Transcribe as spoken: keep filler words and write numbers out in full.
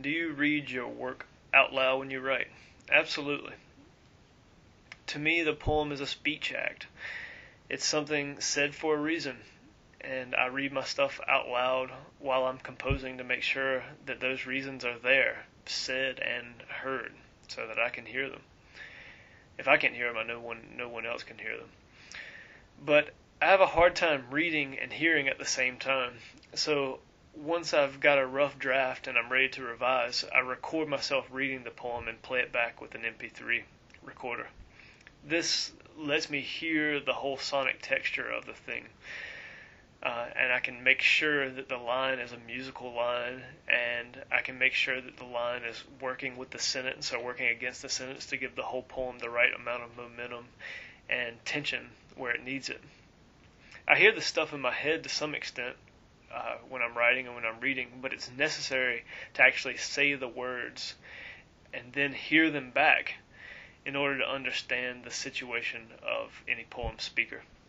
Do you read your work out loud when you write? Absolutely. To me, the poem is a speech act. It's something said for a reason, and I read my stuff out loud while I'm composing to make sure that those reasons are there, said and heard, so that I can hear them. If I can't hear them, I know one, no one else can hear them. But I have a hard time reading and hearing at the same time, so once I've got a rough draft and I'm ready to revise, I record myself reading the poem and play it back with an M P three recorder. This lets me hear the whole sonic texture of the thing. Uh, and I can make sure that the line is a musical line, and I can make sure that the line is working with the sentence or working against the sentence to give the whole poem the right amount of momentum and tension where it needs it. I hear the stuff in my head to some extent uh, when I'm writing and when I'm reading, but it's necessary to actually say the words and then hear them back in order to understand the situation of any poem speaker.